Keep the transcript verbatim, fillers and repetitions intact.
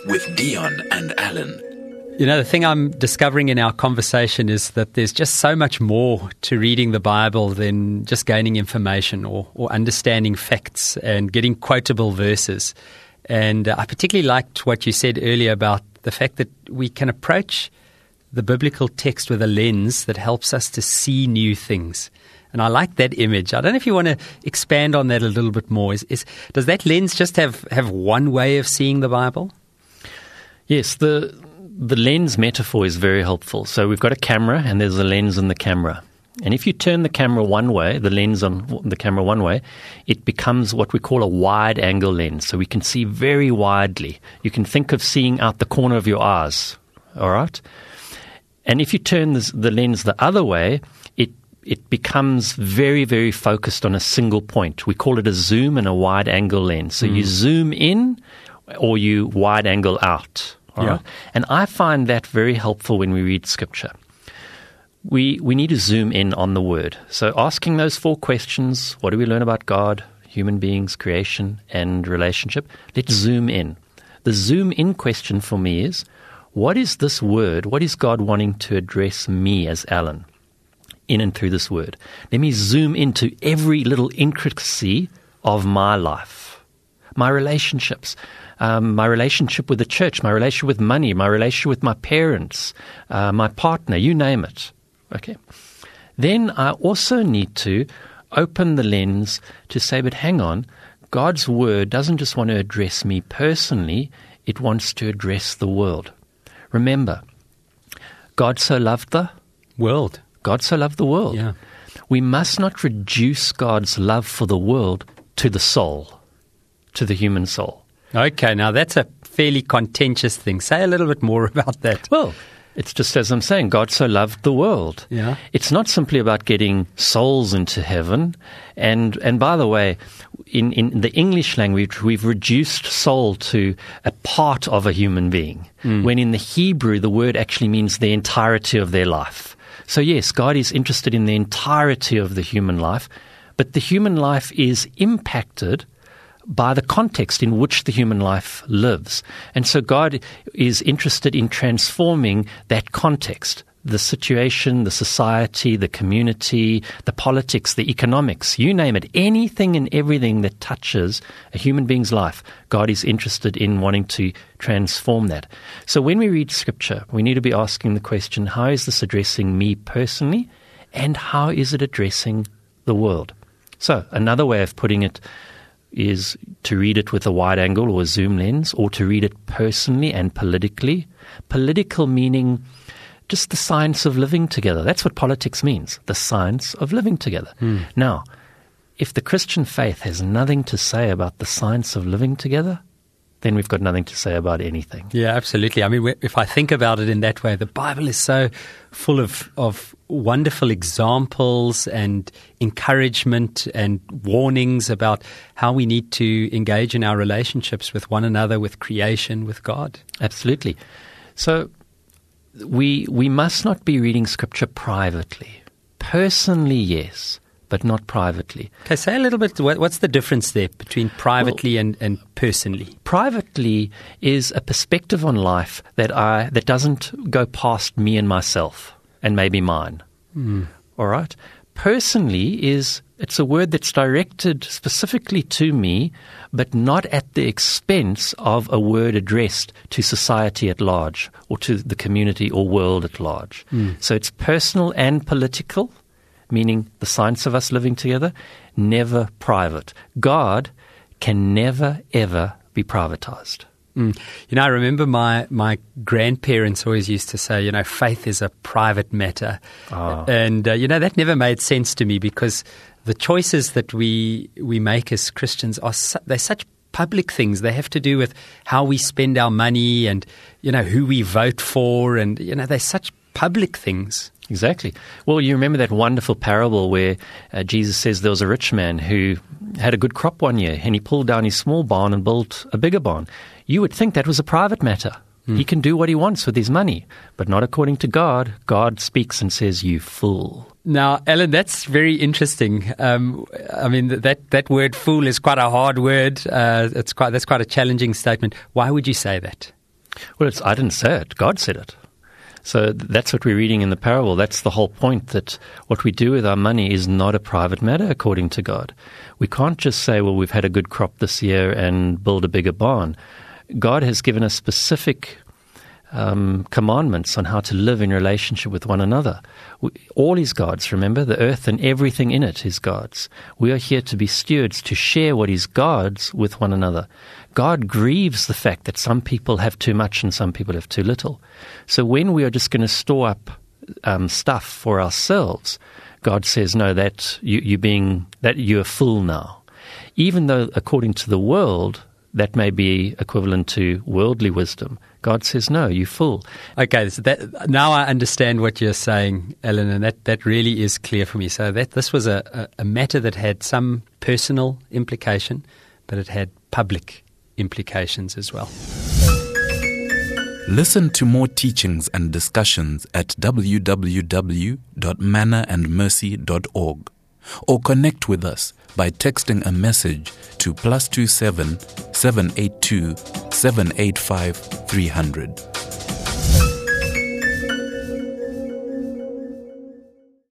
with Dion and Alan. You know, the thing I'm discovering in our conversation is that there's just so much more to reading the Bible than just gaining information or, or understanding facts and getting quotable verses. And uh, I particularly liked what you said earlier about the fact that we can approach the biblical text with a lens that helps us to see new things. And I like that image. I don't know if you want to expand on that a little bit more. Is, is, does that lens just have, have one way of seeing the Bible? Yes, the... The lens metaphor is very helpful. So we've got a camera and there's a lens in the camera. And if you turn the camera one way, the lens on the camera one way, it becomes what we call a wide-angle lens. So we can see very widely. You can think of seeing out the corner of your eyes, all right? And if you turn this, the lens the other way, it it becomes very, very focused on a single point. We call it a zoom and a wide-angle lens. So mm. you zoom in or you wide-angle out. All yeah. right? And I find that very helpful when we read Scripture. We we need to zoom in on the Word. So asking those four questions, what do we learn about God, human beings, creation, and relationship? Let's zoom in. The zoom in question for me is, what is this Word? What is God wanting to address me as Alan in and through this Word? Let me zoom into every little intricacy of my life, my relationships, Um, my relationship with the church, my relationship with money, my relationship with my parents, uh, my partner, you name it. Okay. Then I also need to open the lens to say, but hang on, God's Word doesn't just want to address me personally, it wants to address the world. Remember, God so loved the world. God so loved the world. Yeah. We must not reduce God's love for the world to the soul, to the human soul. Okay, now that's a fairly contentious thing. Say a little bit more about that. Well, it's just as I'm saying, God so loved the world. Yeah. It's not simply about getting souls into heaven. And and by the way, in, in the English language, we've reduced soul to a part of a human being, mm. when in the Hebrew, the word actually means the entirety of their life. So yes, God is interested in the entirety of the human life, but the human life is impacted by the context in which the human life lives. And so God is interested in transforming that context, the situation, the society, the community, the politics, the economics, you name it, anything and everything that touches a human being's life, God is interested in wanting to transform that. So when we read Scripture, we need to be asking the question, how is this addressing me personally, and how is it addressing the world? So another way of putting it is to read it with a wide angle or a zoom lens, or to read it personally and politically. Political meaning just the science of living together. That's what politics means, the science of living together. Mm. Now, if the Christian faith has nothing to say about the science of living together, then we've got nothing to say about anything. Yeah, absolutely. I mean, if I think about it in that way, the Bible is so full of, of wonderful examples and encouragement and warnings about how we need to engage in our relationships with one another, with creation, with God. Absolutely. So we we must not be reading Scripture privately. Personally, yes, but not privately. Okay, say a little bit, what, what's the difference there between privately well, and, and personally? Privately is a perspective on life that I that doesn't go past me and myself and maybe mine. Mm. All right? Personally is, it's a word that's directed specifically to me, but not at the expense of a word addressed to society at large or to the community or world at large. Mm. So it's personal and political, meaning the science of us living together, never private. God can never, ever be privatized. Mm. You know, I remember my, my grandparents always used to say, you know, faith is a private matter. Oh. And, uh, you know, that never made sense to me, because the choices that we we make as Christians, are su- they're such public things. They have to do with how we spend our money and, you know, who we vote for. And, you know, they're such public things. Exactly. Well, you remember that wonderful parable where uh, Jesus says there was a rich man who had a good crop one year, and he pulled down his small barn and built a bigger barn. You would think that was a private matter. Mm. He can do what he wants with his money, but not according to God. God speaks and says, "You fool." Now, Alan, that's very interesting. Um, I mean, that, that word "fool" is quite a hard word. Uh, it's quite that's quite a challenging statement. Why would you say that? Well, it's, I didn't say it. God said it. So that's what we're reading in the parable. That's the whole point, that what we do with our money is not a private matter according to God. We can't just say, well, we've had a good crop this year and build a bigger barn. God has given us specific um, commandments on how to live in relationship with one another. We, all is God's, remember? The earth and everything in it is God's. We are here to be stewards, to share what is God's with one another. God grieves the fact that some people have too much and some people have too little. So when we are just going to store up um, stuff for ourselves, God says, no, that you, you're being, that you're a fool now. Even though according to the world, that may be equivalent to worldly wisdom, God says, no, you fool. Okay, so that, now I understand what you're saying, Alan, and that, that really is clear for me. So that this was a, a, a matter that had some personal implication, but it had public implications as well. Listen to more teachings and discussions at w w w dot manna and mercy dot org or connect with us by texting a message to plus two seven seven eight two seven eight five three hundred.